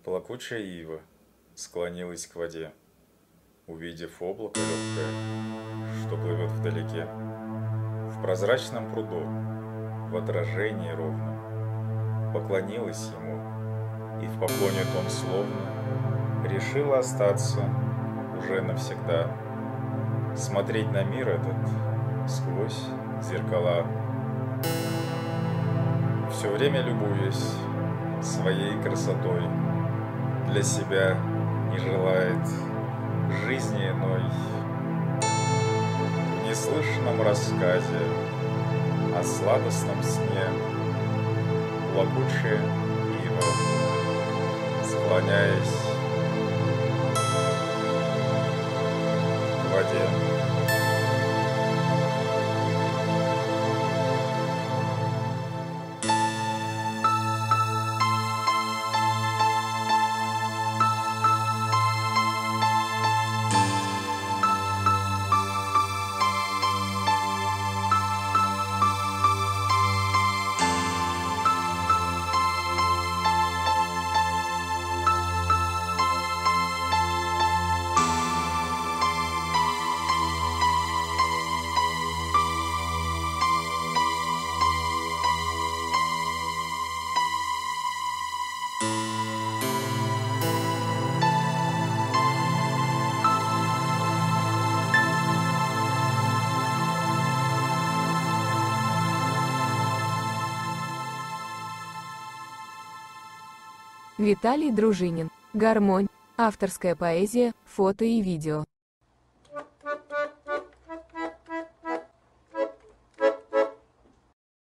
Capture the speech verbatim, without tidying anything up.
Плакучая ива склонилась к воде, увидев облако легкое, что плывет вдалеке. В прозрачном пруду, в отражении ровном, поклонилась ему, и в поклоне том словно решила остаться уже навсегда, смотреть на мир этот сквозь зеркала. Все время любуясь своей красотой, для себя не желает жизни иной. В неслышном рассказе о сладостном сне плакучая ива, склоняясь к воде. Виталий Дружинин. Гармонь. Авторская поэзия, фото и видео.